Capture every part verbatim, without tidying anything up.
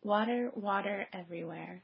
Water, water everywhere.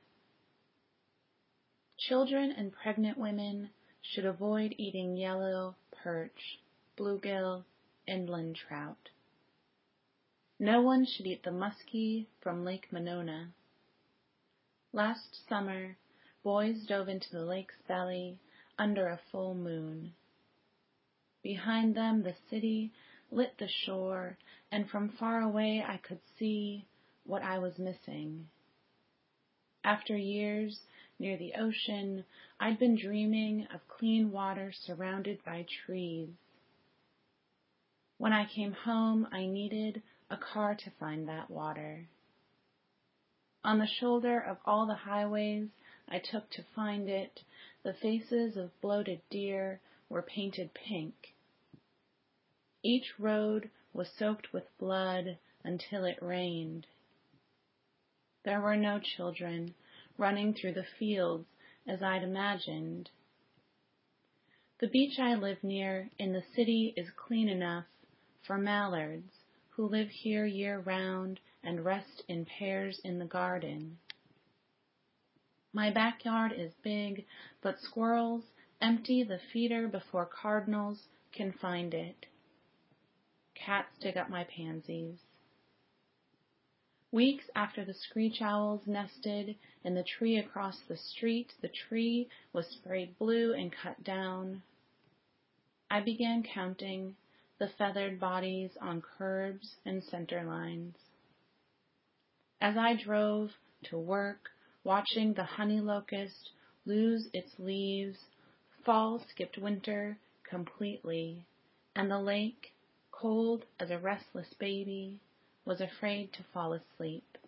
Children and pregnant women should avoid eating yellow, perch, bluegill, inland trout. No one should eat the muskie from Lake Monona. Last summer, boys dove into the lake's belly under a full moon. Behind them, the city lit the shore, and from far away I could see what I was missing. After years near the ocean, I'd been dreaming of clean water surrounded by trees. When I came home, I needed a car to find that water. On the shoulder of all the highways I took to find it, the faces of bloated deer were painted pink. Each road was soaked with blood until it rained. There were no children running through the fields as I'd imagined. The beach I live near in the city is clean enough for mallards who live here year-round and rest in pairs in the garden. My backyard is big, but squirrels empty the feeder before cardinals can find it. Cats dig up my pansies. Weeks after the screech owls nested in the tree across the street, the tree was sprayed blue and cut down. I began counting the feathered bodies on curbs and center lines. As I drove to work, watching the honey locust lose its leaves, fall skipped winter completely, and the lake, cold as a restless baby, was afraid to fall asleep.